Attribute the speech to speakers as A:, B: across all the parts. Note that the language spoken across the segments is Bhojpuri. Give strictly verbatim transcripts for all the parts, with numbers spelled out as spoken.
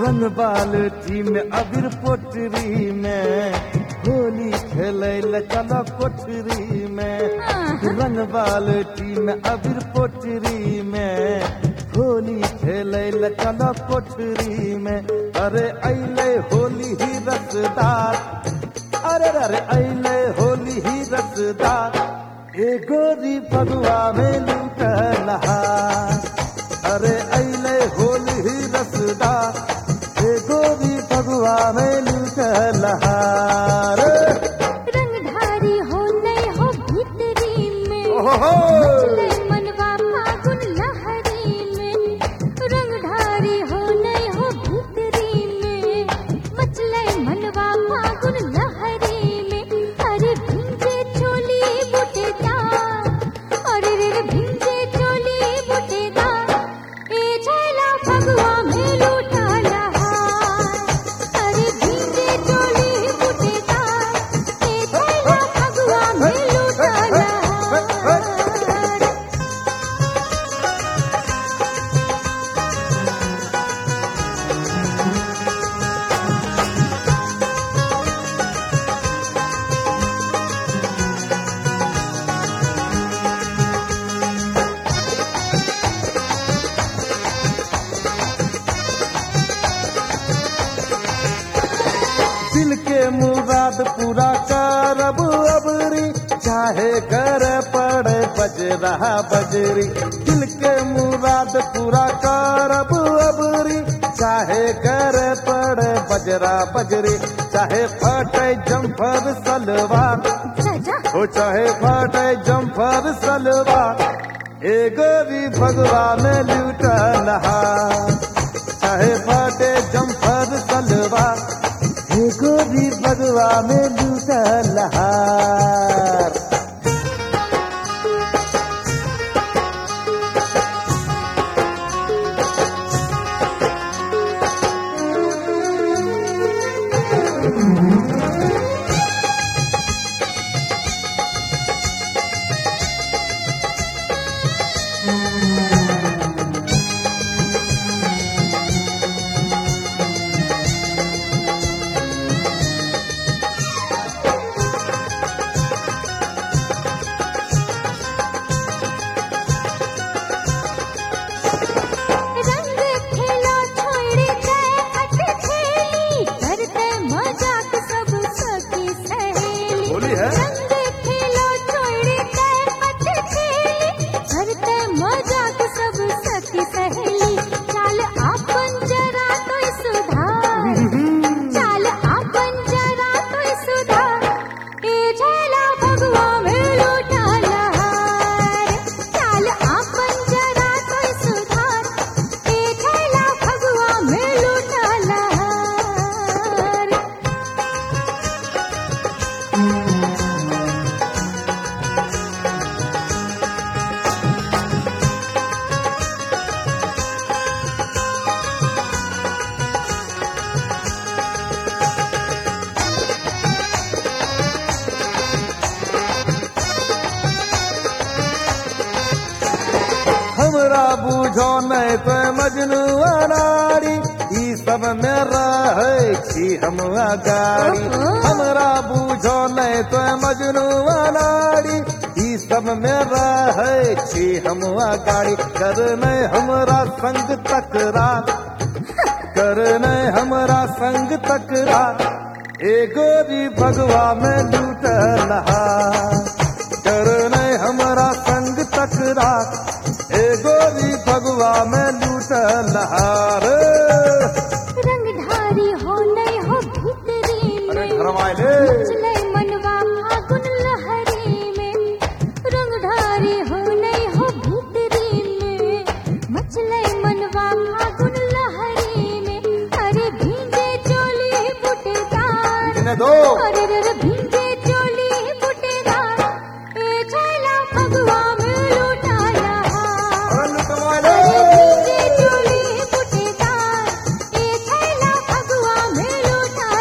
A: रंग बाल्टी में अबीर पोटरी में होली खेले ल चलो कोठरी में। रंग बाल्टी में अबीर पोटरी में होली खेले ल चलो कोठरी में। अरे अइले होली ही रसदार, अरे अरे अइले होली ही रसदार, ए गोरी फगुआ में लूट लहार। अरे अइले होली ही रसदार, ए गोरी फगुआ में लूट लहार।
B: रंगधारी हो नए हो भीतरी में,
A: ओहो
B: मनवा फागुन लहरी में। रंगधारी हो नए हो भीतरी में, मचले मनवा फागुन लहरी में। अरे भिंजे चोली बुटेदार, अरे रे भिंजे चोली बुटेदार, ए छैला फगुआ में लूटा लहार। अरे भिंजे चोली बुटेदार, ए छैला फगुआ में लूटा लहार।
A: दिल के मुराद पूरा करब अबरी, चाहे कर पड़े बजरा बजरी। दिल के मुराद पूरा करब अबरी, चाहे कर पड़े बजरा बजरी। चाहे फटे जम्फर सलवार, हो चाहे फटे जम्फर सलवार, ए गोरी भगवा में लूट लहार। चाहे फटे जम्फर सलवार, ए गोरी भगवा में लूट लहार। होली है हमरा बूझो नहीं तो मजनू अनारी, ई सब में रहे छी हम अगाड़ी। हमरा बूझो नहीं तो मजनू अनारी, ई सब में रहे छी हम अगाड़ी। कर नहीं हमरा संग तकरार, कर नहीं हमरा संग तकरार, ए गोरी भगवा में लूट लहार। कर नहीं हमरा संग तकरार, ए गोरी भगवा में लूट लहार।
B: रंगधारी हो नए हो भीतरी
A: अरे
B: में,
A: घरवाले
B: मचले मनवा फागुन लहरी में। रंगधारी हो नए हो भीतरी में, मचले मनवा फागुन लहरी में। अरे भिंजे चोली बुटेदार,
A: इन्हें दो
B: अरे रे भिंजे चोली बुटेदार, ए छैला फगुआ में लूटा लहार।
A: अरे लुटवाले
B: भिंजे चोली बुटेदार, ए छैला फगुआ में लूटा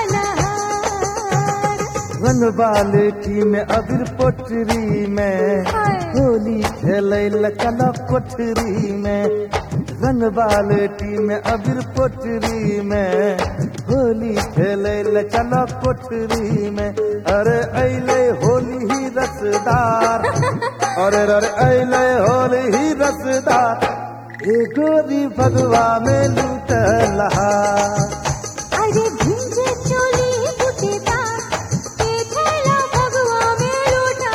B: लहार।
A: रंग बाल्टी में अबीर पोटरी में
B: हाय।
A: होली खेले ल चलो कोठरी में। रंग बाल्टी में अबीर पोटरी में होली खेले ल चलो कोठरी में। अरे अले होली ही रसदार, अरे अरे अले होली ही रसदार, ए गोरी भगवा में लूट लहा।
B: अरे भींगे चोली बूटेदार, ए छैला भगवा में लूटा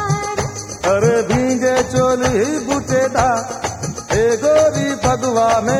B: लहार।
A: अरे भींगे चोली बूटेदार, ए गोरी भगवा में